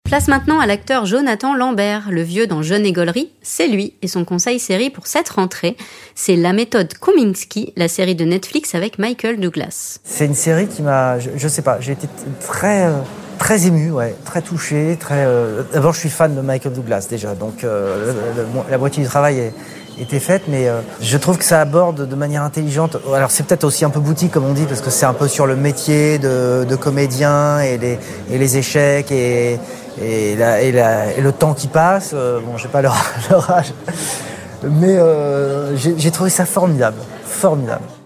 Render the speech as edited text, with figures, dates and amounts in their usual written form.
Place maintenant à l'acteur Jonathan Lambert, le vieux dans Jeune et Gaulerie. C'est lui et son conseil série pour cette rentrée. C'est La méthode Kominsky, la série de Netflix avec Michael Douglas. C'est une série qui m'a, je sais pas, j'ai été très ému, ouais, très touché, D'abord, je suis fan de Michael Douglas déjà, donc la moitié du travail était faite, mais je trouve que ça aborde de manière intelligente. Alors c'est peut-être aussi un peu boutique comme on dit, parce que c'est un peu sur le métier de comédien et les échecs et le temps qui passe. Bon, j'ai pas leur âge, mais j'ai trouvé ça formidable.